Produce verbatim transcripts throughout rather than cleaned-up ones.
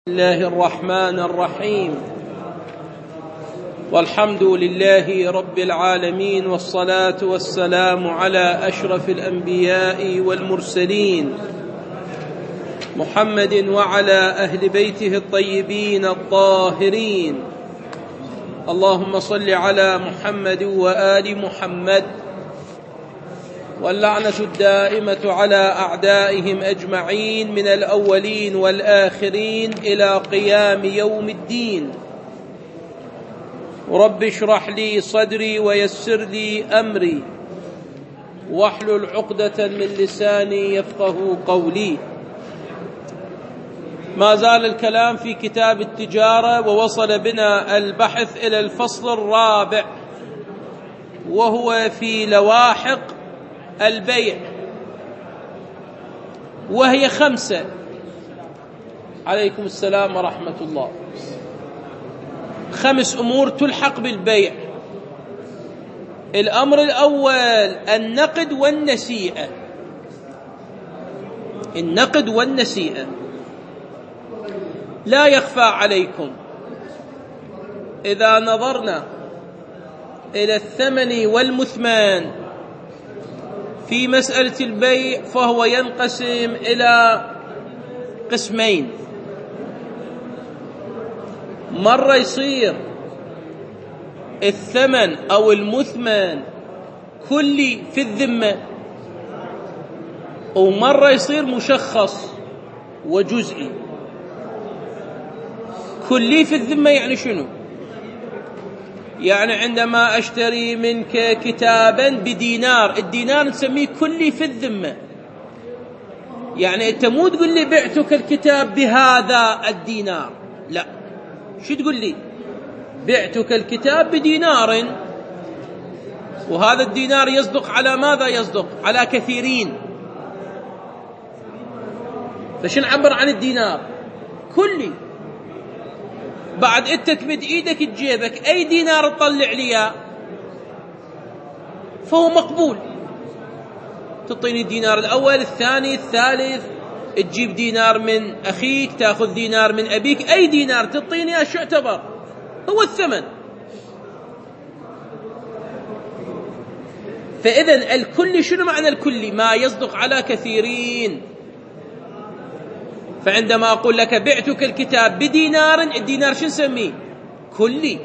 بسم الله الرحمن الرحيم. والحمد لله رب العالمين، والصلاة والسلام على أشرف الأنبياء والمرسلين محمد وعلى أهل بيته الطيبين الطاهرين. اللهم صل على محمد وآل محمد، واللعنة الدائمة على أعدائهم أجمعين من الأولين والآخرين إلى قيام يوم الدين. رب اشرح لي صدري ويسر لي أمري واحلل عقدة من لساني يفقه قولي. ما زال الكلام في كتاب التجارة، ووصل بنا البحث إلى الفصل الرابع، وهو في لواحق البيع، وهي خمسة. عليكم السلام ورحمة الله. خمس أمور تلحق بالبيع. الأمر الأول النقد والنسيئة. النقد والنسيئة لا يخفى عليكم، إذا نظرنا إلى الثمن والمثمان في مسألة البيع فهو ينقسم إلى قسمين. مرة يصير الثمن أو المثمن كلي في الذمة، ومرة يصير مشخص وجزئي. كلي في الذمة يعني شنو؟ يعني عندما أشتري منك كتابا بدينار، الدينار نسميه كلي في الذمة. يعني أنت مو تقول لي بعتك الكتاب بهذا الدينار، لا، شو تقول لي؟ بعتك الكتاب بدينار، وهذا الدينار يصدق على ماذا؟ يصدق على كثيرين. فش نعبر عن الدينار؟ كلي. بعد انت تمد ايدك تجيبك اي دينار تطلع لي فهو مقبول. تعطيني الدينار الاول، الثاني، الثالث، تجيب دينار من اخيك، تاخذ دينار من ابيك، اي دينار تعطيني شو يعتبر؟ هو الثمن. فاذا الكلي شنو معنى الكلي؟ ما يصدق على كثيرين. فعندما أقول لك بعتك الكتاب بدينار، الدينار شو نسميه؟ كلي.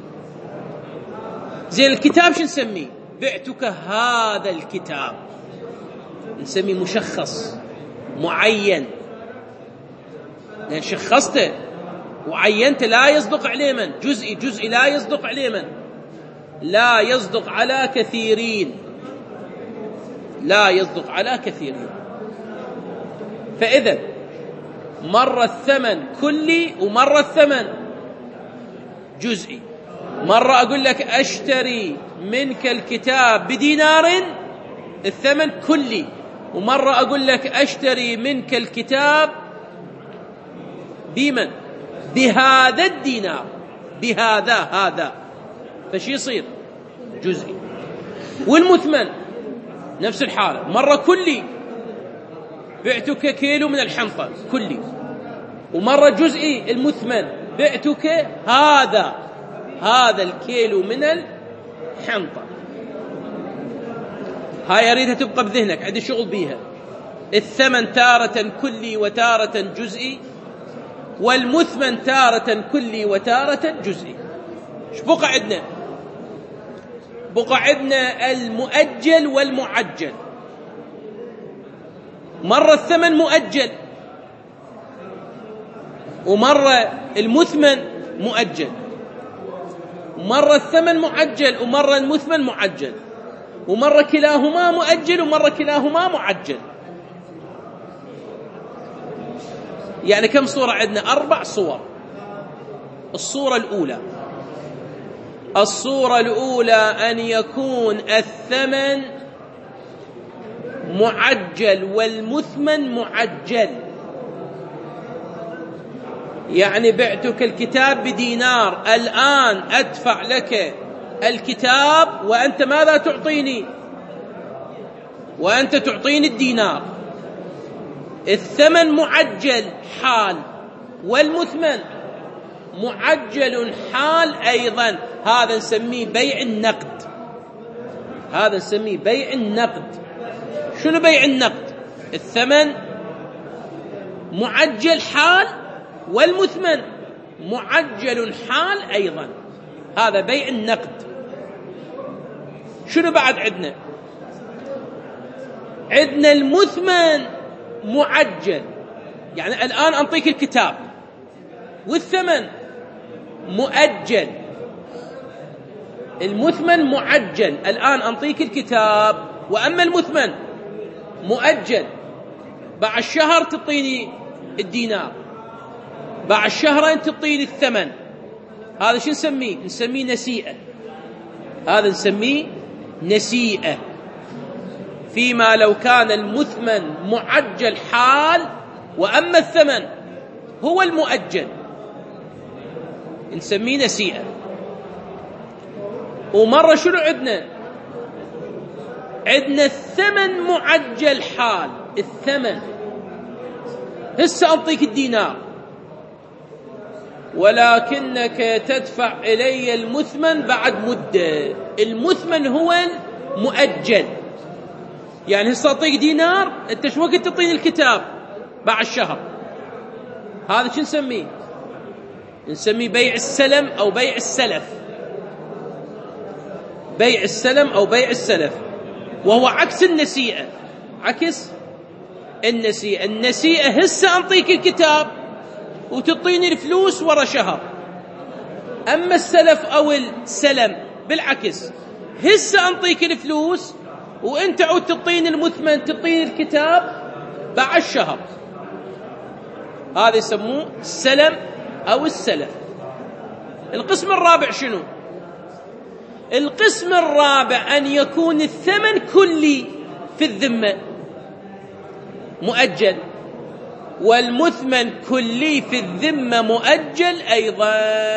زين الكتاب شو نسميه؟ بعتك هذا الكتاب، نسميه مشخص معين، لأن شخصته وعينته. لا يصدق عليه من؟ جزئي. جزئي لا يصدق عليه من؟ لا يصدق على كثيرين. لا يصدق على كثيرين. فإذا مرة الثمن كلي ومرة الثمن جزئي. مرة أقول لك أشتري منك الكتاب بدينار، الثمن كلي. ومرة أقول لك أشتري منك الكتاب بمن؟ بهذا الدينار، بهذا هذا. فشي يصير؟ جزئي. والمثمن نفس الحالة، مرة كلي، بعتك كيلو من الحنطة كلي، ومرة جزئي المثمن، بعتك هذا هذا الكيلو من الحنطة. هاي أريدها تبقى بذهنك، عندي شغل بيها. الثمن تارة كلي وتارة جزئي، والمثمن تارة كلي وتارة جزئي. ايش بقى عندنا؟ بقى عندنا المؤجل والمعجل. مرة الثمن مؤجل، ومرة المثمن مؤجل. مرة الثمن معجل ومرة المثمن معجل، ومرة كلاهما مؤجل ومرة كلاهما معجل. يعني كم صورة عندنا؟ أربع صور. الصورة الأولى الصورة الأولى أن يكون الثمن معجل والمثمن معجل. يعني بعتك الكتاب بدينار، الآن أدفع لك الكتاب وأنت ماذا تعطيني؟ وأنت تعطيني الدينار. الثمن معجل حال، والمثمن معجل حال أيضا. هذا نسميه بيع النقد، هذا نسميه بيع النقد. شنو بيع النقد؟ الثمن معجل حال والمثمن معجل حال أيضا، هذا بيع النقد. شنو بعد عندنا؟ عندنا المثمن معجل، يعني الآن أنطيك الكتاب، والثمن مؤجل. المثمن معجل، الآن أنطيك الكتاب، وأما المثمن مؤجل. بعد الشهر تعطيني الدينار، بعد شهرين تعطيني الثمن. هذا شو نسميه؟ نسميه نسيئة. هذا نسميه نسيئة. فيما لو كان المثمن معجل حال وأما الثمن هو المؤجل نسميه نسيئة. ومرة شنو عندنا؟ عندنا الثمن معجل حال. الثمن هسه أعطيك الدينار ولكنك تدفع إلي المثمن بعد مدة. المثمن هو المؤجل، يعني هسه أعطيك دينار، أنت شو وقت تعطيني الكتاب؟ بعد الشهر. هذا شو نسميه؟ نسميه بيع السلم أو بيع السلف. بيع السلم أو بيع السلف، وهو عكس النسيئة. عكس النسيئة. النسيئة هسه أنطيك الكتاب وتعطيني الفلوس ورا شهر. أما السلف أو السلم بالعكس، هسه أنطيك الفلوس وأنت عود تعطيني المثمن، تعطيني الكتاب بعد شهر. هذا يسموه السلم أو السلف. القسم الرابع شنو؟ القسم الرابع أن يكون الثمن كلي في الذمة مؤجل، والمثمن كلي في الذمة مؤجل أيضا.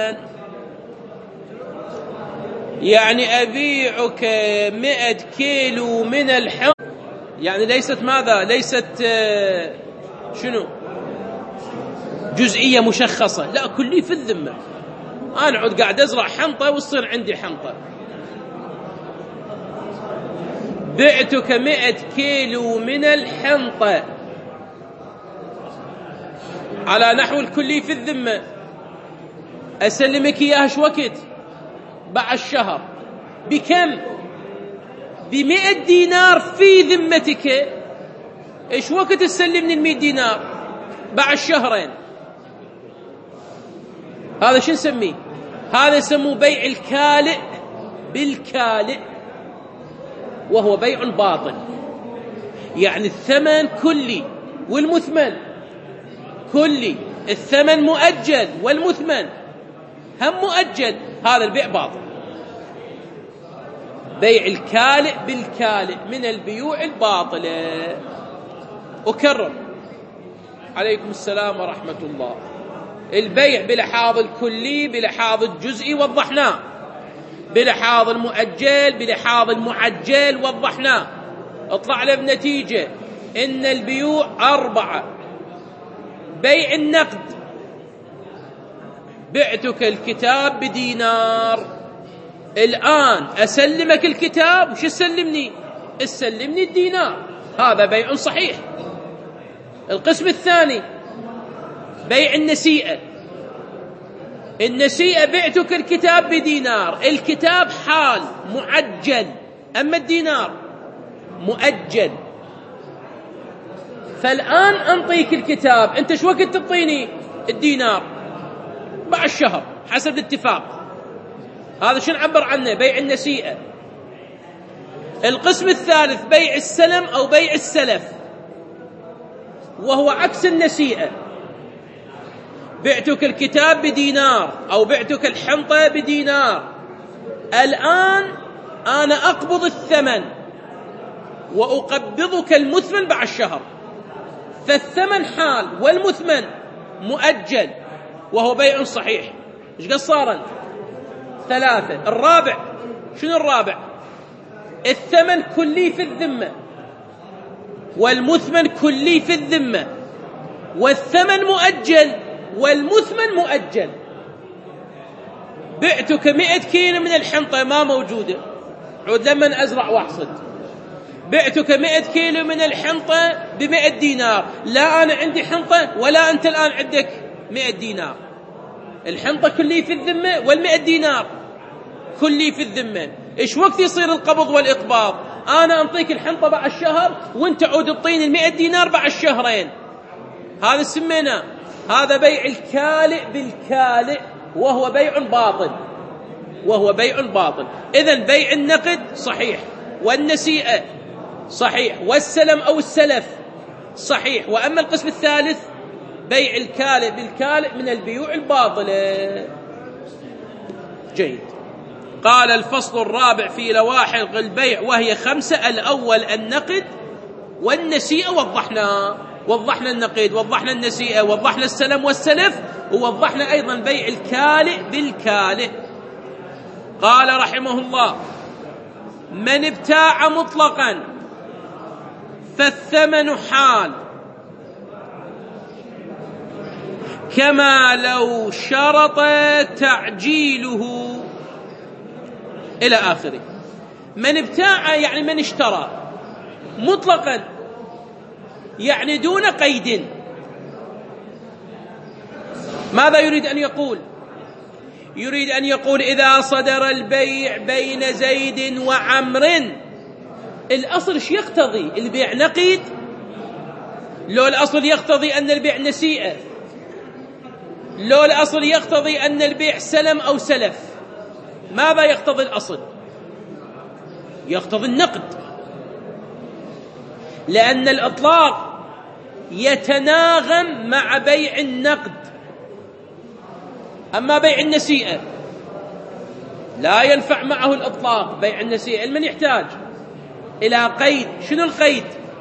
يعني أبيعك مئة كيلو من الحنطة، يعني ليست ماذا؟ ليست شنو؟ جزئية مشخصة، لا، كلي في الذمة. أنا أقعد قاعد أزرع حنطة وتصير عندي حنطة. بعتك مئة كيلو من الحنطة على نحو الكلي في الذمة، أسلمك إياها شو وقت؟ بعد الشهر. بكم؟ بمئة دينار في ذمتك. إيش وقت تسلمني المئة دينار؟ بعد شهرين. هذا شو نسميه؟ هذا يسموه بيع الكالئ بالكالئ، وهو بيع باطل. يعني الثمن كلي والمثمن كلي، الثمن مؤجل والمثمن هم مؤجل، هذا البيع باطل. بيع الكالئ بالكالئ من البيوع الباطلة. أكرر، عليكم السلام ورحمة الله. البيع بلحاظ الكلي بلحاظ الجزئي وضحناه، بلحاظ المؤجل بلحاظ المعجل وضحناه. اطلع له بنتيجة إن البيوع أربعة. بيع النقد، بعتك الكتاب بدينار، الآن أسلمك الكتاب، وش تسلمني؟ تسلمني الدينار، هذا بيع صحيح. القسم الثاني بيع النسيئة. النسيئة بعتك الكتاب بدينار، الكتاب حال معجل، أما الدينار مؤجل. فالآن أنطيك الكتاب، أنت شو وقت تعطيني الدينار؟ بعد الشهر حسب الاتفاق. هذا شو نعبر عنه؟ بيع النسيئة. القسم الثالث بيع السلم أو بيع السلف، وهو عكس النسيئة. بعتك الكتاب بدينار أو بعتك الحنطة بدينار، الآن أنا أقبض الثمن وأقبضك المثمن بعد الشهر. فالثمن حال والمثمن مؤجل، وهو بيع صحيح. إيش قد صار؟ ثلاثة. الرابع شنو الرابع؟ الثمن كلي في الذمة، والمثمن كلي في الذمة، والثمن مؤجل، والمثمن مؤجل. بعتك مئة كيلو من الحنطة ما موجودة، عود لما أزرع واحصد. بعتك مئة كيلو من الحنطة بمئة دينار، لا أنا عندي حنطة ولا أنت الآن عندك مئة دينار. الحنطة كلي في الذمة والمئة دينار كلي في الذمة. إيش وقت يصير القبض والإقباض؟ أنا أنطيك الحنطة بعد الشهر وأنت عود تعطيني المئة دينار بعد الشهرين. هذا سمينا هذا بيع الكالئ بالكالئ، وهو بيع باطل، وهو بيع باطل. إذن بيع النقد صحيح، والنسيئة صحيح، والسلم أو السلف صحيح. وأما القسم الثالث بيع الكالئ بالكالئ من البيوع الباطلة. جيد. قال الفصل الرابع في لوائح البيع وهي خمسة. الأول النقد والنسيئة، وضحنا وضحنا النقد، وضحنا النسيئة، وضحنا السلم والسلف، ووضحنا أيضا بيع الكالئ بالكالئ. قال رحمه الله: من ابتاع مطلقا فالثمن حال، كما لو شرط تعجيله، إلى آخره. من ابتاع يعني من اشترى مطلقا، يعني دون قيد. ماذا يريد أن يقول؟ يريد أن يقول إذا صدر البيع بين زيد وعمر، الأصل ايش يقتضي؟ البيع نقيد؟ لو الأصل يقتضي أن البيع نسيئة، لو الأصل يقتضي أن البيع سلم أو سلف. ماذا يقتضي الأصل؟ يقتضي النقد، لأن الإطلاق يتناغم مع بيع النقد. أما بيع النسيئة لا ينفع معه الإطلاق. بيع النسيئة من يحتاج إلى قيد. شنو القيد؟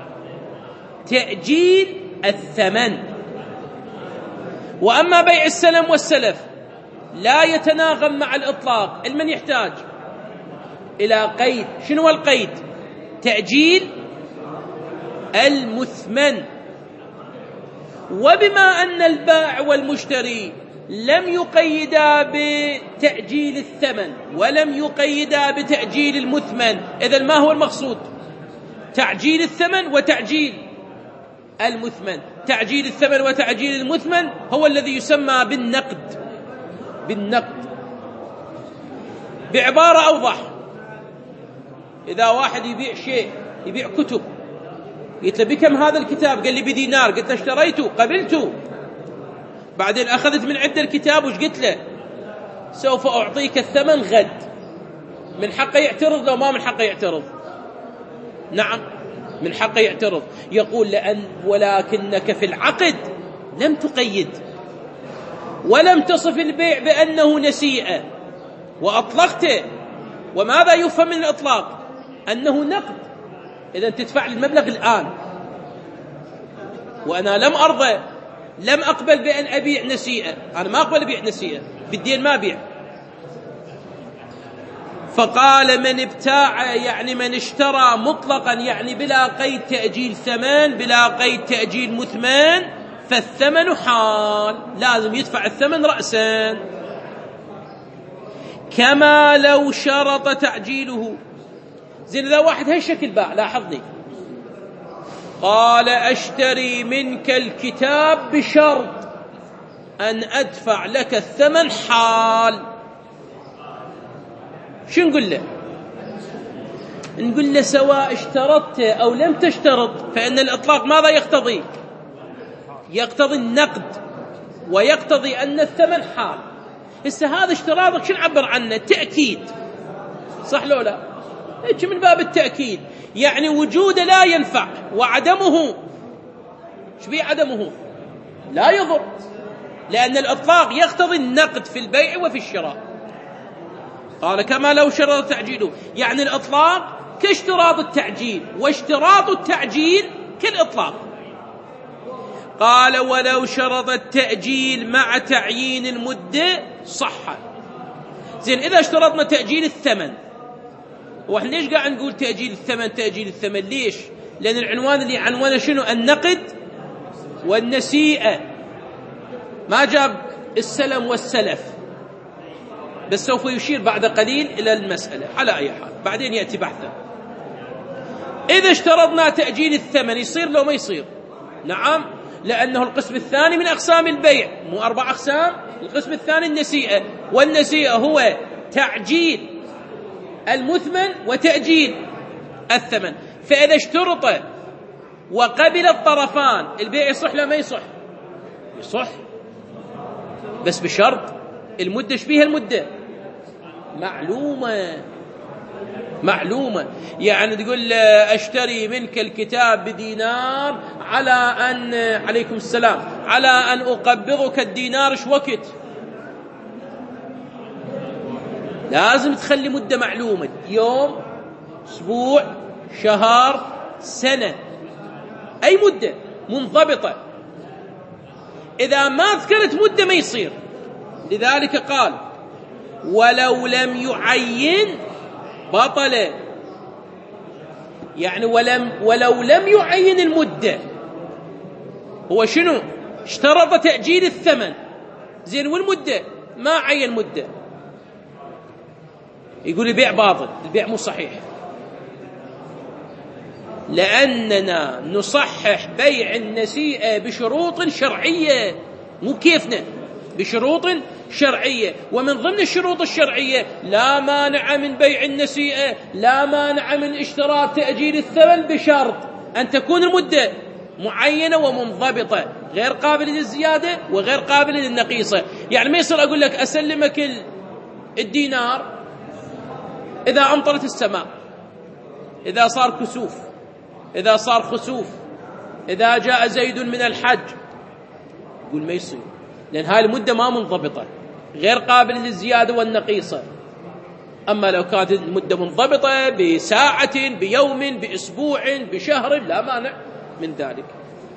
تأجيل الثمن. وأما بيع السلم والسلف لا يتناغم مع الإطلاق. المن يحتاج إلى قيد. شنو القيد؟ تأجيل المثمن. وبما أن البائع والمشتري لم يقيدا بتأجيل الثمن ولم يقيدا بتأجيل المثمن، إذن ما هو المقصود؟ تعجيل الثمن وتعجيل المثمن. تعجيل الثمن وتعجيل المثمن هو الذي يسمى بالنقد. بالنقد بعبارة أوضح، إذا واحد يبيع شيء، يبيع كتب، قلت له بكم هذا الكتاب؟ قال لي بدينار. قلت له اشتريته، قبلته. بعدين أخذت من عند الكتاب، وش قلت له؟ سوف أعطيك الثمن غد. من حقه يعترض لو ما من حقه يعترض؟ نعم من حقه يعترض. يقول لأن ولكنك في العقد لم تقيد ولم تصف البيع بأنه نسيئة وأطلقته. وماذا يفهم من الإطلاق؟ أنه نقد. إذن تدفع المبلغ الآن، وأنا لم أرضى، لم أقبل بأن أبيع نسيئة. أنا ما أقبل أبيع نسيئة، بالدين ما أبيع. فقال من ابتاع يعني من اشترى مطلقا، يعني بلا قيد تأجيل ثمن، بلا قيد تأجيل مثمن، فالثمن حال، لازم يدفع الثمن رأسا، كما لو شرط تعجيله. زين إذا واحد هالشكل باع، لاحظني، قال أشتري منك الكتاب بشرط أن أدفع لك الثمن حال، شو نقول له؟ نقول له سواء اشترطت أو لم تشترط، فإن الإطلاق ماذا يقتضي؟ يقتضي النقد، ويقتضي أن الثمن حال. هسه هذا اشتراطك شو نعبر عنه؟ تأكيد، صح لو لا؟ هيك من باب التأكيد، يعني وجوده لا ينفع، وعدمه شو بيه؟ عدمه لا يضر، لأن الإطلاق يقتضي النقد في البيع وفي الشراء. قال كما لو شرط تعجيله، يعني الإطلاق كاشتراط التعجيل، واشتراط التعجيل كالإطلاق. قال ولو شرط التأجيل مع تعيين المدة صح. زين إذا اشترطنا تأجيل الثمن، وإحنا ليش قاعد نقول تأجيل الثمن تأجيل الثمن؟ ليش؟ لأن العنوان اللي عنوانه شنو؟ النقد والنسيئة. ما جاب السلم والسلف، بس سوف يشير بعد قليل إلى المسألة. على أي حال بعدين يأتي بحثا. إذا اشترطنا تأجيل الثمن يصير لو ما يصير؟ نعم، لأنه القسم الثاني من أقسام البيع، مو أربع أقسام، القسم الثاني النسيئة، والنسيئة هو تعجيل المثمن وتأجيل الثمن. فإذا اشترط وقبل الطرفان البيع يصح لا ما يصح؟ يصح، بس بشرط المدة شبيها المدة معلومة معلومة. يعني تقول أشتري منك الكتاب بدينار على أن عليكم السلام على أن أقبضك الدينار ش وقت، لازم تخلي مدة معلومة، يوم، أسبوع، شهر، سنة، أي مدة منضبطة. إذا ما ذكرت مدة ما يصير. لذلك قال ولو لم يعين بطل، يعني ولم ولو لم يعين المدة. هو شنو؟ اشترط تأجيل الثمن، زين والمدة ما عين مدة، يقول البيع باطل، البيع مو صحيح، لأننا نصحح بيع النسيئة بشروط شرعية، مو كيفنا، بشروط شرعية. ومن ضمن الشروط الشرعية لا مانع من بيع النسيئة، لا مانع من اشتراط تأجيل الثمن بشرط أن تكون المدة معينة ومنضبطة، غير قابلة للزيادة وغير قابلة للنقيصة. يعني ما يصير أقول لك أسلمك الدينار إذا أمطرت السماء، إذا صار كسوف، إذا صار خسوف، إذا جاء زيد من الحج، يقول ما يصير، لأن هاي المدة ما منضبطة، غير قابلة للزيادة والنقيصة. أما لو كانت المدة منضبطة بساعة، بيوم، بأسبوع، بشهر، لا مانع من ذلك.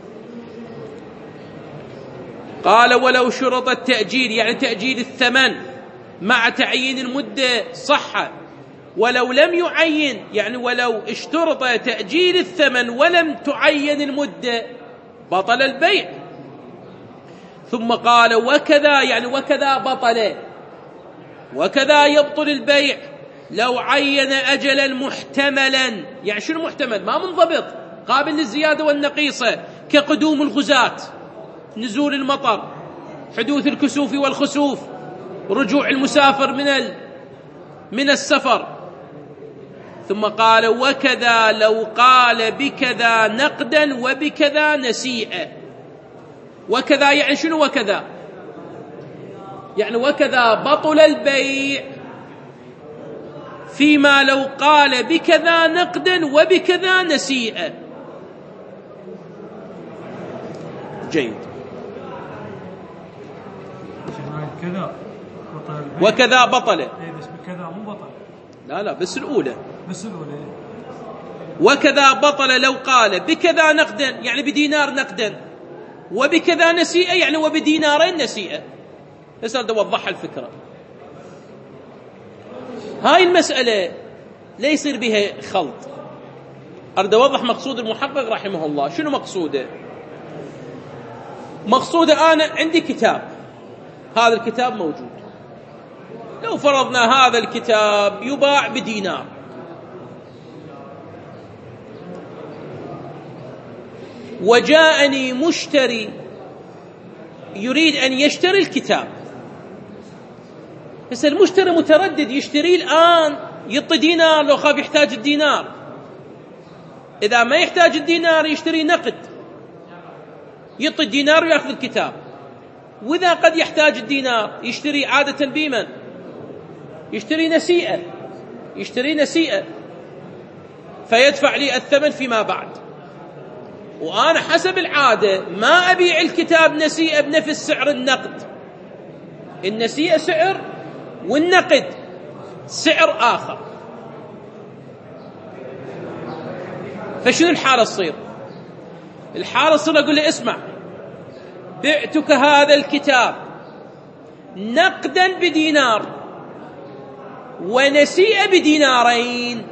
قال ولو شرط التأجيل، يعني تأجيل الثمن مع تعيين المدة صح، ولو لم يعين، يعني ولو اشترط تأجيل الثمن ولم تعين المدة بطل البيع. ثم قال وكذا، يعني وكذا بطل، وكذا يبطل البيع لو عين أجلا محتملا. يعني شنو محتمل؟ ما منضبط، قابل للزيادة والنقيصة، كقدوم الغزاة، نزول المطر، حدوث الكسوف والخسوف، رجوع المسافر من ال... من السفر. ثم قال وكذا لو قال بكذا نقدا وبكذا نسيئة. وكذا يعني شنو؟ وكذا يعني وكذا بطل البيع فيما لو قال بكذا نقدا وبكذا نسيئة. جيد. كذا وكذا بطل، اي بس بكذا مو بطل، لا لا بس الأولى، بس الأولى. وكذا بطل لو قال بكذا نقدا، يعني بدينار نقدا، وبكذا نسيئة، يعني وبدينارين نسيئة. بس أريد أوضح الفكرة. هاي المسألة لا يصير بها خلط. أريد أوضح مقصود المحقق رحمه الله. شنو مقصوده؟ مقصوده أنا عندي كتاب، هذا الكتاب موجود، لو فرضنا هذا الكتاب يباع بدينار، وجاءني مشتري يريد أن يشتري الكتاب، بس المشتري متردد يشتري الآن يعطي دينار لو خاف يحتاج الدينار، إذا ما يحتاج الدينار يشتري نقد، يعطي الدينار ويأخذ الكتاب. وإذا قد يحتاج الدينار يشتري عادة بمن؟ يشتري نسيئة، يشتري نسيئة فيدفع لي الثمن فيما بعد. وأنا حسب العادة ما أبيع الكتاب نسيئة بنفس سعر النقد، النسيئة سعر والنقد سعر آخر. فشنو الحالة تصير؟ الحالة تصير أقول له اسمع، بعتك هذا الكتاب نقدا بدينار ونسيئة بدينارين،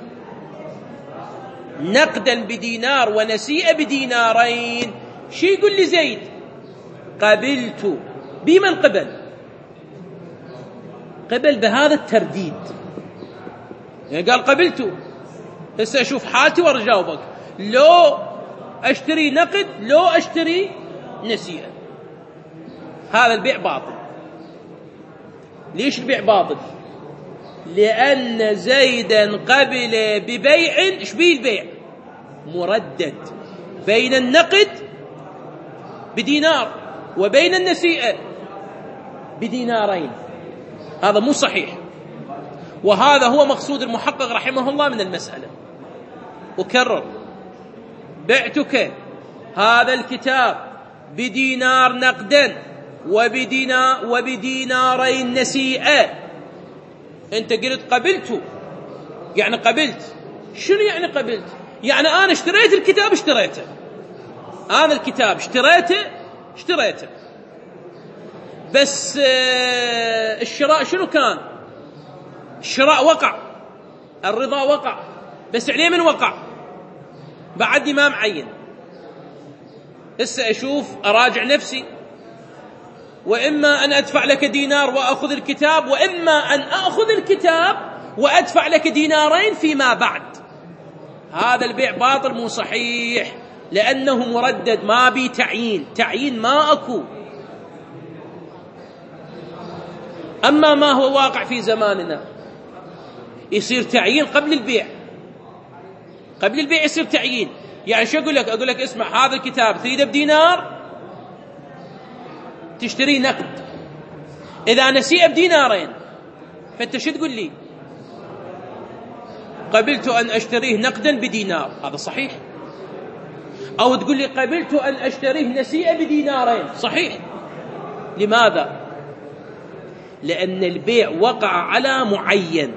نقدا بدينار ونسيئة بدينارين. شي يقول لي زيد؟ قبلت بمن قبل؟ قبل بهذا الترديد، يعني قال قبلته، هسه أشوف حالتي وأرجاوبك، لو أشتري نقد لو أشتري نسيئة. هذا البيع باطل. ليش البيع باطل؟ لأن زيدا قبل ببيع، إيش بيه البيع؟ مردد، بين النقد بدينار وبين النسيئة بدينارين. هذا مو صحيح، وهذا هو مقصود المحقق رحمه الله من المسألة. أكرر، بعتك هذا الكتاب بدينار نقدا وبدينا وبدينارين نسيئة. أنت قلت قبلته، يعني قبلت. شنو يعني قبلت؟ يعني أنا اشتريت الكتاب اشتريته، أنا الكتاب اشتريته اشتريته بس الشراء شنو كان؟ الشراء وقع، الرضا وقع، بس عليه من وقع؟ بعدني ما معين. هسه أشوف أراجع نفسي، وإما أن أدفع لك دينار وأخذ الكتاب، وإما أن أخذ الكتاب وأدفع لك دينارين فيما بعد. هذا البيع باطل مو صحيح، لأنه مردد، ما بي تعيين، تعيين ما أكو. أما ما هو واقع في زماننا يصير تعيين قبل البيع، قبل البيع يصير تعيين. يعني شو أقول لك؟ أقول لك اسمع، هذا الكتاب تريده بدينار تشتريه نقد، إذا نسيئة بدينارين، فأنت شو تقول لي؟ قبلت أن أشتريه نقدا بدينار، هذا صحيح. أو تقول لي قبلت أن أشتريه نسيئة بدينارين، صحيح. لماذا؟ لأن البيع وقع على معين،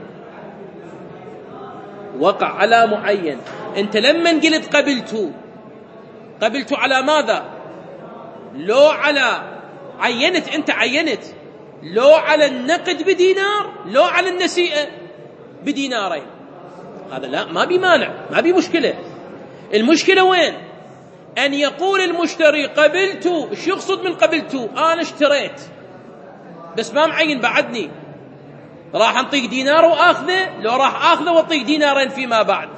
وقع على معين. أنت لما قلت قبلت، قبلت على ماذا؟ لو على عينت، أنت عينت لو على النقد بدينار لو على النسيئة بدينارين. هذا لا، ما بي مانع، ما بي مشكلة. المشكلة وين؟ أن يقول المشتري قبلت. شو يقصد من قبلت؟ أنا اشتريت بس ما معين بعدني، راح انطيك دينار وآخذه، لو راح آخذه واعطيك دينارين فيما بعد.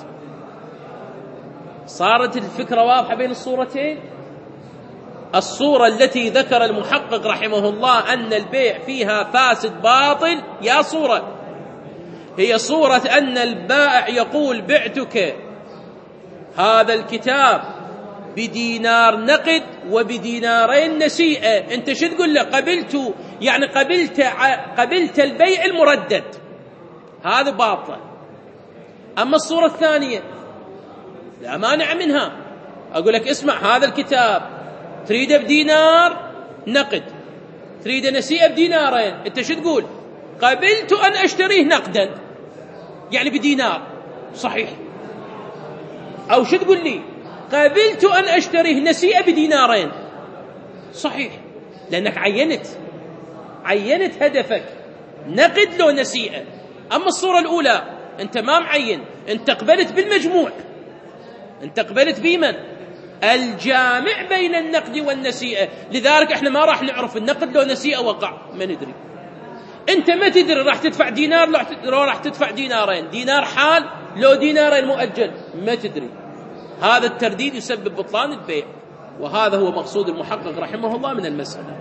صارت الفكرة واضحة بين الصورتين. الصورة التي ذكر المحقق رحمه الله أن البيع فيها فاسد باطل، يا صورة هي صورة أن البائع يقول بعتك هذا الكتاب بدينار نقد وبدينارين نسيئة. أنت شو تقول له؟ قبلت، يعني قبلت قبلت البيع المردد، هذا باطل. أما الصورة الثانية لا مانع منها، أقول لك اسمع، هذا الكتاب تريده بدينار نقد، تريده نسيئة بدينارين، أنت شو تقول؟ قبلت أن أشتريه نقدا، يعني بدينار، صحيح. أو شو تقول لي؟ قبلت أن أشتريه نسيئة بدينارين، صحيح، لأنك عينت عينت هدفك نقد لو نسيئة. أما الصورة الأولى أنت ما معين، أنت قبلت بالمجموع، أنت قبلت بمن؟ الجامع بين النقد والنسيئة. لذلك احنا ما راح نعرف النقد لو نسيئة وقع، ما ندري. أنت ما تدري راح تدفع دينار لو راح تدفع دينارين، دينار حال لو دينارين مؤجل، ما تدري. هذا الترديد يسبب بطلان البيع، وهذا هو مقصود المحقق رحمه الله من المسألة.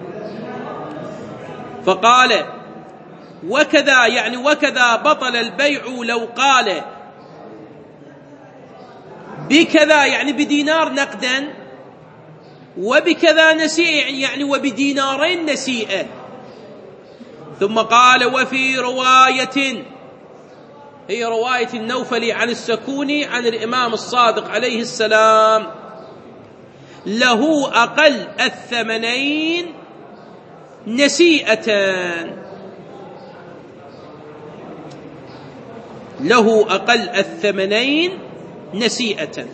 فقال وكذا، يعني وكذا بطل البيع لو قال بكذا، يعني بدينار نقدا، وبكذا نسيئة، يعني وبدينارين نسيئة. ثم قال وفي رواية، هي رواية النوفلي عن السكوني عن الإمام الصادق عليه السلام، له أقل الثمنين نسيئة، له أقل الثمنين نسيئة.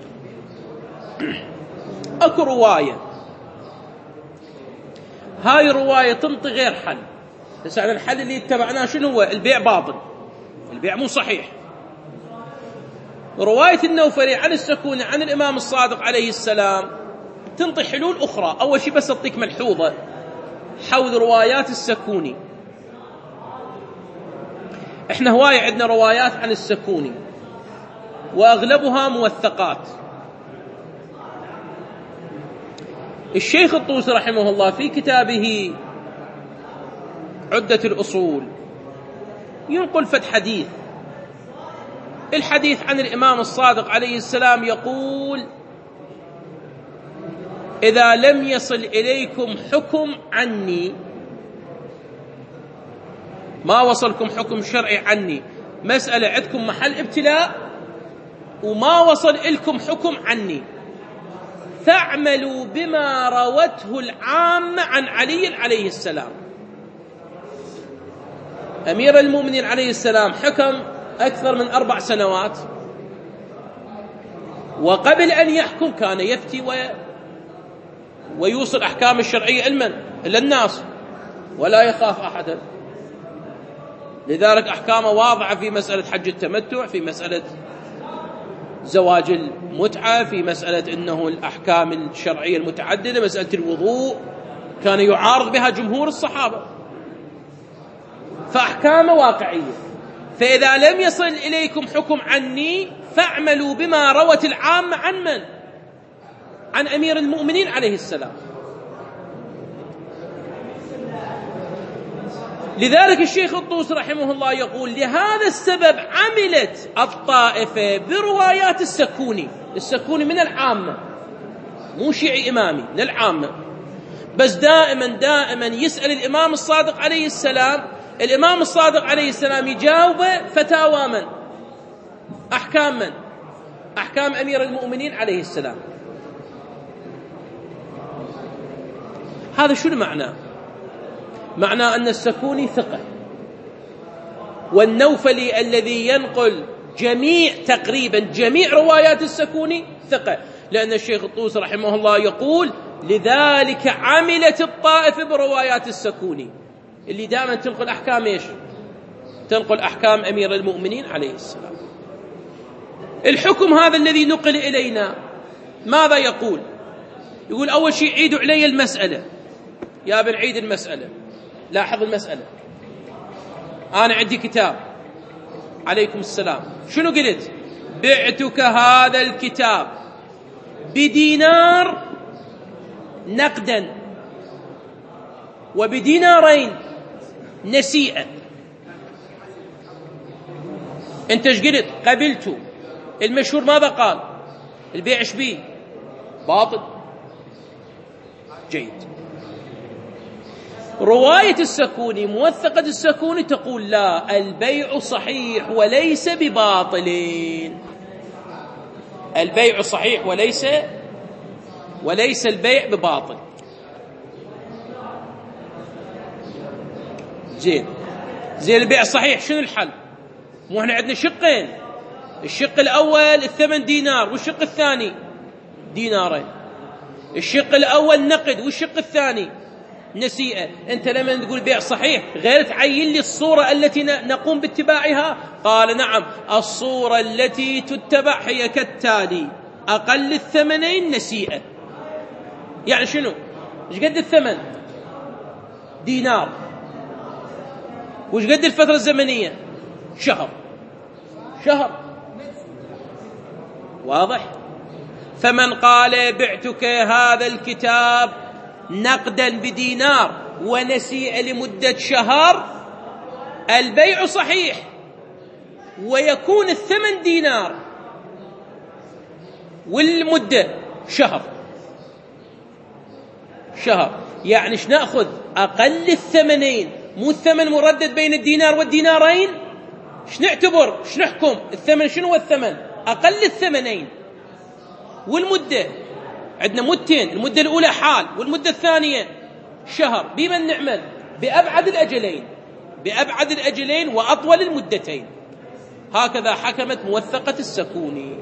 أكو رواية، هاي رواية تنطي غير حل. بس على الحل اللي اتبعناه شنو هو؟ البيع باطل، البيع مو صحيح. رواية النوفلي عن السكون عن الإمام الصادق عليه السلام تنطي حلول أخرى. أول شيء بس أعطيك ملحوظة، حول روايات السكوني. احنا هواية عندنا روايات عن السكوني وأغلبها موثقات. الشيخ الطوسي رحمه الله في كتابه عدة الأصول ينقل فت حديث، الحديث عن الإمام الصادق عليه السلام يقول: إذا لم يصل إليكم حكم عني، ما وصلكم حكم شرعي عني، مسألة عندكم محل ابتلاء وما وصل إلكم حكم عني، فاعملوا بما روته العامة عن علي عليه السلام. أمير المؤمنين عليه السلام حكم أكثر من أربع سنوات، وقبل أن يحكم كان يفتي و... ويوصل أحكام الشرعية علما إلى الناس ولا يخاف أحدا. لذلك أحكامه واضحة في مسألة حج التمتع، في مسألة زواج المتعة، في مسألة أنه الأحكام الشرعية المتعددة، مسألة الوضوء كان يعارض بها جمهور الصحابة، فأحكامه واقعية. فإذا لم يصل إليكم حكم عني فاعملوا بما روت العامة عن من؟ عن أمير المؤمنين عليه السلام. لذلك الشيخ الطوسي رحمه الله يقول: لهذا السبب عملت الطائفة بروايات السكوني. السكوني من العامة، مو شيعي إمامي، من العامة، بس دائما دائما يسأل الإمام الصادق عليه السلام، الإمام الصادق عليه السلام يجاوبه فتاوى من؟ أحكام من؟ أحكام أمير المؤمنين عليه السلام. هذا شنو معناه؟ معناه أن السكوني ثقة، والنوفلي الذي ينقل جميع تقريبا جميع روايات السكوني ثقة، لأن الشيخ الطوسي رحمه الله يقول: لذلك عملت الطائفة بروايات السكوني، اللي دائما تنقل أحكام إيش؟ تنقل أحكام أمير المؤمنين عليه السلام. الحكم هذا الذي نقل إلينا ماذا يقول؟ يقول: أول شيء عيدوا علي المسألة. يا بن عيد المسألة، لاحظ المسألة، أنا عندي كتاب، عليكم السلام، شنو قلت؟ بعتك هذا الكتاب بدينار نقدا وبدينارين نسيئة. انت ايش قلت؟ قبلت. المشهور ماذا قال؟ البيع ايش بيه؟ باطل. جيد. رواية السكوني موثقة السكوني تقول: لا، البيع صحيح وليس بباطلين. البيع صحيح وليس وليس البيع بباطل. زين زين البيع صحيح، شنو الحل؟ مو احنا عندنا شقين، الشق الأول الثمن دينار والشق الثاني دينارين. الشق الأول نقد والشق الثاني نسيئة. أنت لما تقول بيع صحيح غير تعين لي الصورة التي نقوم باتباعها. قال: نعم، الصورة التي تتبع هي كالتالي: أقل الثمنين نسيئة. يعني شنو؟ إيش قد الثمن؟ دينار. وإيش قد الفترة الزمنية؟ شهر. شهر. واضح؟ فمن قال: بعتك هذا الكتاب نقدا بدينار ونسيئة لمدة شهر، البيع صحيح ويكون الثمن دينار والمدة شهر. شهر يعني ايش نأخذ؟ أقل الثمنين، مو الثمن مردد بين الدينار والدينارين. ايش نعتبر؟ ايش نحكم؟ الثمن شنو هو الثمن؟ أقل الثمنين. والمدة عندنا مدتين، المدة الأولى حال والمدة الثانية شهر. بمن نعمل؟ بأبعد الأجلين، بأبعد الأجلين وأطول المدتين. هكذا حكمت موثقة السكوني.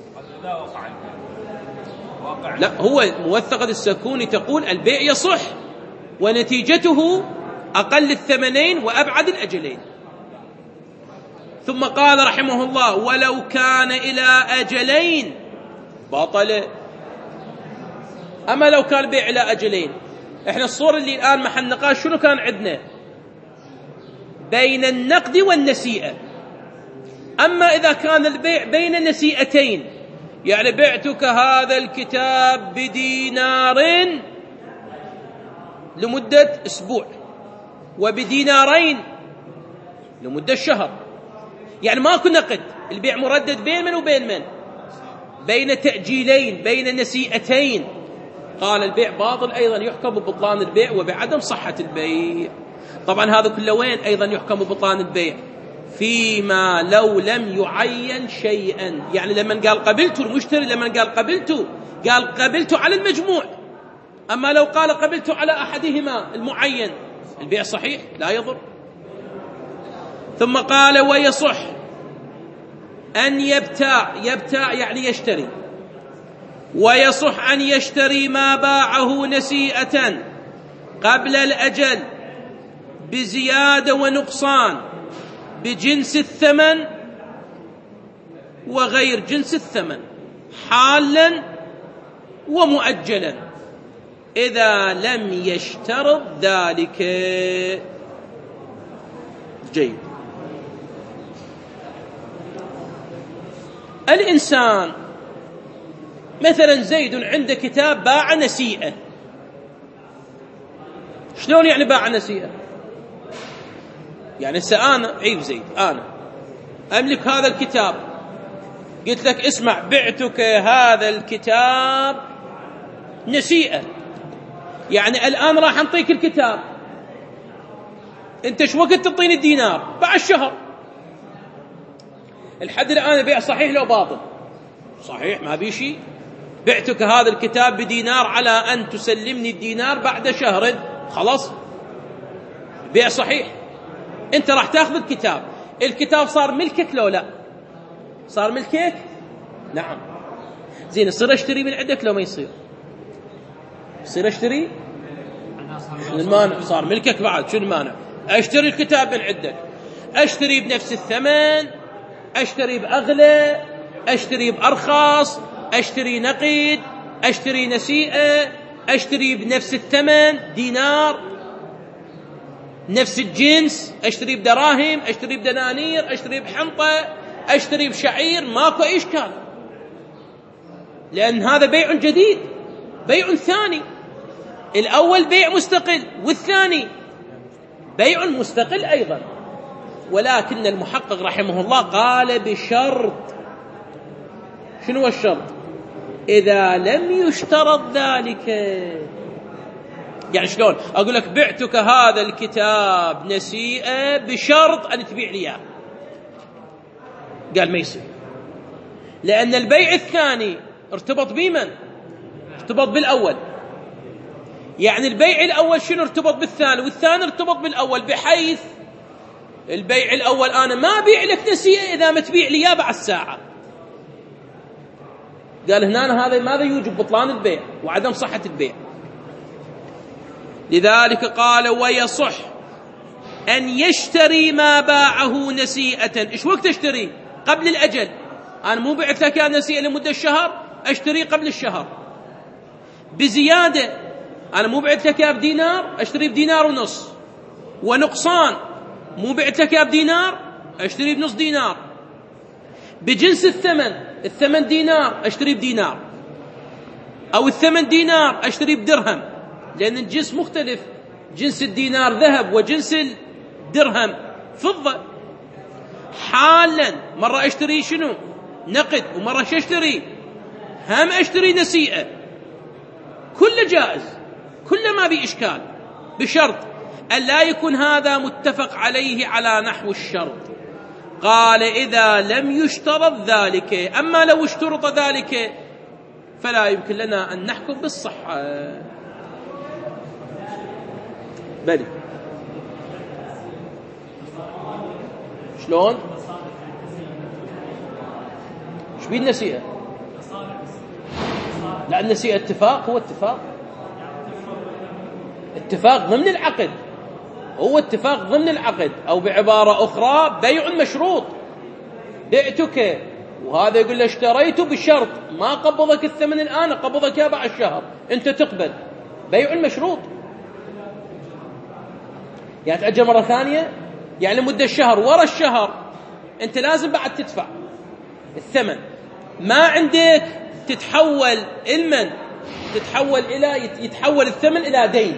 لا، هو موثقة السكوني تقول البيع يصح ونتيجته أقل الثمنين وأبعد الأجلين. ثم قال رحمه الله: ولو كان إلى أجلين بطل. أما لو كان بيع إلى أجلين احنا الصورة اللي الآن محل نقاش شنو كان عندنا؟ بين النقد والنسيئة. أما إذا كان البيع بين نسيئتين، يعني بعتك هذا الكتاب بدينار لمدة أسبوع وبدينارين لمدة شهر، يعني ماكو نقد، البيع مردد بين من وبين من؟ بين تأجيلين، بين نسيئتين. قال البيع باطل، أيضا يحكم ببطلان البيع وبعدم صحة البيع. طبعا هذا كله وين أيضا يحكم ببطلان البيع؟ فيما لو لم يعين شيئا، يعني لما قال قبلت المشتري، لما قال قبلت قال قبلت على المجموع. أما لو قال قبلت على أحدهما المعين، البيع صحيح لا يضر. ثم قال ويصح أن يبتاع، يبتاع يعني يشتري، ويصح أن يشتري ما باعه نسيئة قبل الأجل بزيادة ونقصان بجنس الثمن وغير جنس الثمن، حالا ومؤجلا، إذا لم يشترط ذلك. جيد. الإنسان مثلا زيد عنده كتاب باع نسيئة. شلون يعني باع نسيئة؟ يعني سأنا عيب زيد، أنا أملك هذا الكتاب، قلت لك اسمع بعتك هذا الكتاب نسيئة، يعني الآن راح أنطيك الكتاب، أنت شو وقت تعطيني الدينار؟ بعد الشهر. الحد الآن البيع صحيح لو باطل؟ صحيح، ما بي شيء. بعتك هذا الكتاب بدينار على أن تسلمني الدينار بعد شهر، خلاص بيع صحيح. أنت راح تأخذ الكتاب، الكتاب صار ملكك لو لا؟ صار ملكك؟ نعم. زين، يصير أشتري من عندك لو ما يصير؟ يصير أشتري؟ شنو المانع؟ صار ملكك بعد، شنو المانع؟ أشتري الكتاب من عندك، أشتري بنفس الثمن، أشتري بأغلى، أشتري بأرخص، أشتري نقد، أشتري نسيئة، أشتري بنفس الثمن دينار، نفس الجنس، أشتري بدراهم، أشتري بدنانير، أشتري بحنطة، أشتري بشعير، ماكو أي إشكال، لأن هذا بيع جديد، بيع ثاني. الأول بيع مستقل والثاني بيع مستقل أيضا. ولكن المحقق رحمه الله قال بشرط. شنو هو الشرط؟ إذا لم يشترط ذلك. يعني شلون أقول لك بعتك هذا الكتاب نسيئة بشرط أن تبيع لي إياه؟ قال ما يصير، لأن البيع الثاني ارتبط بمن؟ ارتبط بالأول. يعني البيع الأول شنو ارتبط بالثاني، والثاني ارتبط بالأول، بحيث البيع الأول أنا ما أبيع لك نسيئة إذا ما تبيع لي إياه بعد ساعة. قال هنا هذا ماذا يوجب؟ بطلان البيع وعدم صحة البيع. لذلك قال ويصح أن يشتري ما باعه نسيئة. إيش وقت أشتري؟ قبل الأجل. أنا مو بعت لك نسيئة لمدة الشهر، أشتري قبل الشهر بزيادة. أنا مو بعت لك بدينار، أشتري بدينار ونص. ونقصان، مو بعت لك بدينار، أشتري بنص دينار. بجنس الثمن، الثمن دينار أشتري بدينار، أو الثمن دينار أشتري بدرهم، لأن الجنس مختلف، جنس الدينار ذهب وجنس الدرهم فضة. حالا مرة أشتري شنو؟ نقد، ومرة أشتري هم أشتري نسيئة، كل جائز، كل ما بي إشكال، بشرط أن لا يكون هذا متفق عليه على نحو الشرط. قال إذا لم يشترط ذلك. أما لو اشترط ذلك فلا يمكن لنا أن نحكم بالصحة. بلي شلون؟ ايش بيه النسيئة؟ لا، النسيئة اتفاق، هو اتفاق اتفاق ضمن العقد، هو اتفاق ضمن العقد، أو بعبارة أخرى بيع مشروط. بعتك وهذا يقول له اشتريته بالشرط، ما قبضك الثمن الآن، قبضك يا بعد الشهر، أنت تقبل، بيع مشروط. يعني تأجل مرة ثانية، يعني لمدة الشهر، ورا الشهر أنت لازم بعد تدفع الثمن. ما عندك تتحول المن تتحول إلى يتحول الثمن إلى دين،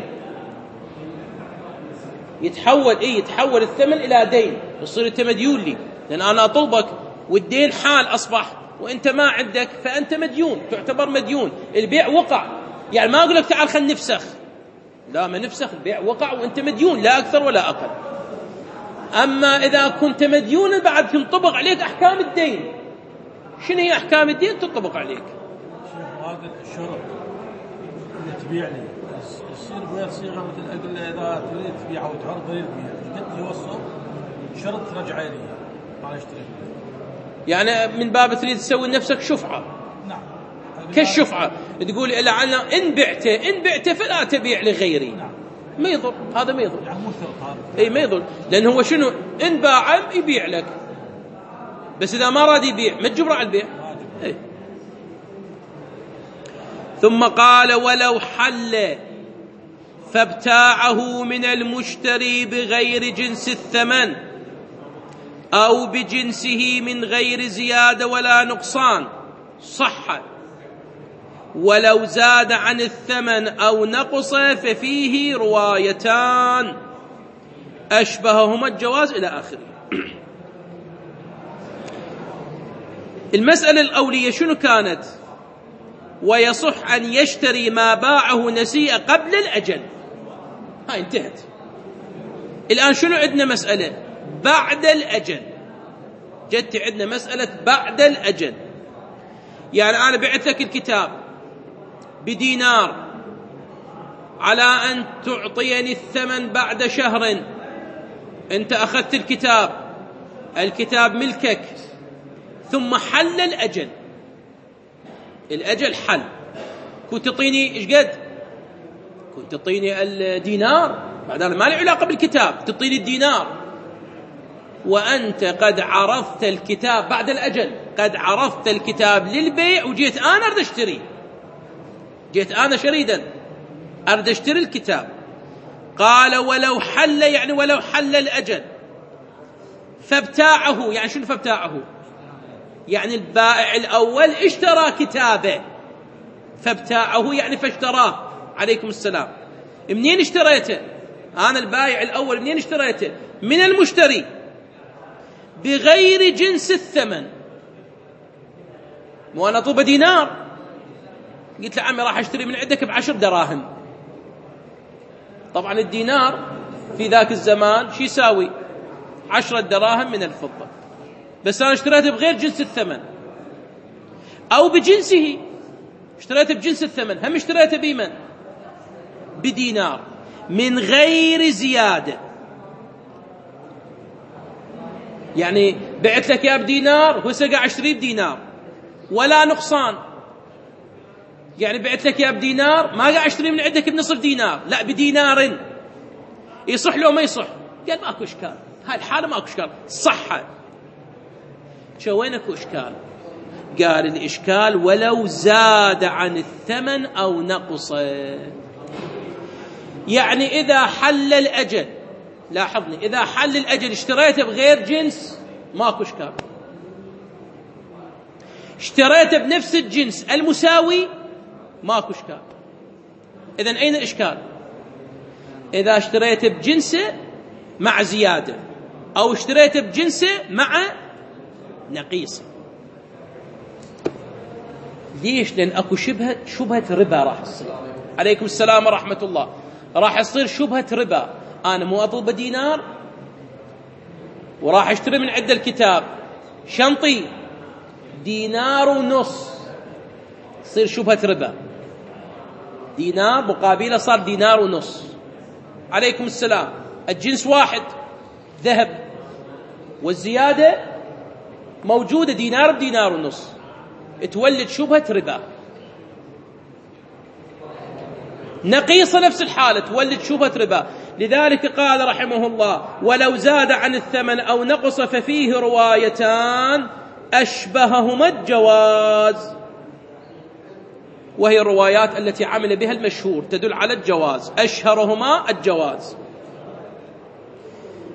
يتحول إيه يتحول الثمن إلى دين، يصير أنت مديون لي، لأن أنا أطلبك والدين حال أصبح وأنت ما عندك، فأنت مديون، تعتبر مديون. البيع وقع، يعني ما أقول لك تعال خل نفسخ، لا ما نفسخ، البيع وقع وأنت مديون لا أكثر ولا أقل. أما إذا كنت مديون بعد تنطبق عليك أحكام الدين. شنو هي أحكام الدين تنطبق عليك؟ شيخ هذا الشرط اللي تبيع لي يصير بغير صيغة، مثل أقول له إذا تريد تبيع أو تعرض غير البيع قد يوصل شرط ترجع لي ما اشتري، يعني من باب تريد تسوي لنفسك شفعة. نعم كالشفعة، تقول إلى أنا إن بعته إن بعته فلا تبيع لغيري. نعم. ما يضر، هذا ما يضر، يعني مو شرط هذا. اي ما يضر، لأن هو شنو إن باع يبيع لك، بس إذا ما راد يبيع ما تجبر على البيع. إيه. ثم قال ولو حل فابتاعه من المشتري بغير جنس الثمن أو بجنسه من غير زيادة ولا نقصان صح، ولو زاد عن الثمن أو نقص ففيه روايتان أشبههما الجواز إلى آخره. المسألة الأولية شنو كانت؟ ويصح أن يشتري ما باعه نسيء قبل الأجل. هاي انتهت. الآن شنو عندنا؟ مسألة بعد الأجل. جدت عندنا مسألة بعد الأجل، يعني أنا بعت لك الكتاب بدينار على أن تعطيني الثمن بعد شهر. أنت أخذت الكتاب، الكتاب ملكك، ثم حل الأجل. الأجل حل، كنت تعطيني إيش قد؟ كنت تعطيني الدينار، بعد أنا ما لي علاقة بالكتاب، تعطيني الدينار وأنت قد عرفت الكتاب بعد الأجل، قد عرفت الكتاب للبيع، وجيت أنا أرد أشتري، جيت أنا شريدا أرد أشتري الكتاب. قال ولو حل، يعني ولو حل الأجل فابتاعه، يعني شنو فابتاعه؟ يعني البائع الأول اشترى كتابه، فابتاعه يعني فاشتراه. عليكم السلام. منين اشتريته؟ أنا البائع الأول منين اشتريته؟ من المشتري بغير جنس الثمن. وأنا طلب دينار، قلت له عمي راح أشتري من عندك بعشر دراهم. طبعا الدينار في ذاك الزمان شي يساوي؟ عشرة دراهم من الفضة، بس أنا اشتريته بغير جنس الثمن أو بجنسه، اشتريته بجنس الثمن، هم اشتريته بمن؟ بدينار من غير زيادة. يعني بعت لك يا بدينار، هو سقع اشتري بدينار ولا نقصان. يعني بعت لك يا بدينار، ما قاعد اشتري من عندك بنصف دينار، لا بدينار. يصح له ما يصح؟ قال ماكو اشكال، هاي الحالة ماكو اشكال، صح. شو وين اكو اشكال؟ قال الاشكال ولو زاد عن الثمن او نقص. يعني اذا حل الاجل، لاحظني، اذا حل الاجل اشتريته بغير جنس ماكو اشكال، اشتريته بنفس الجنس المساوي ماكو اشكال. اذن اين الاشكال؟ اذا اشتريته بجنسه مع زياده او اشتريته بجنسه مع نقيصه. ليش؟ لان اكو شبهه شبهه ربا راح تصير. عليكم السلام ورحمه الله. راح يصير شبهه ربا، انا مو اطلب دينار وراح اشتري من عند الكتاب شنطي دينار ونص، تصير شبهه ربا. دينار مقابله صار دينار ونص. عليكم السلام. الجنس واحد ذهب، والزياده موجوده دينار بدينار ونص، تولد شبهه ربا. نقيصه نفس الحاله تولد شبهه ربا. لذلك قال رحمه الله ولو زاد عن الثمن او نقص ففيه روايتان اشبههما الجواز، وهي الروايات التي عمل بها المشهور تدل على الجواز، اشهرهما الجواز.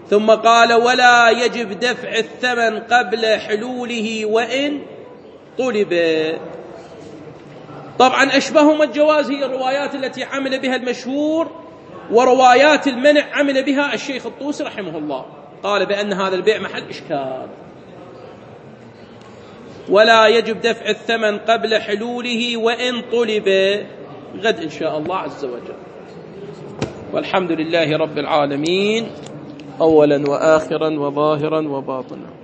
ثم قال ولا يجب دفع الثمن قبل حلوله وإن طلب. طبعا أشبههما الجواز هي الروايات التي عمل بها المشهور، وروايات المنع عمل بها الشيخ الطوسي رحمه الله، قال بأن هذا البيع محل إشكال. ولا يجب دفع الثمن قبل حلوله وإن طلب، غد إن شاء الله عز وجل. والحمد لله رب العالمين، أولا وآخرا وظاهرا وباطنا.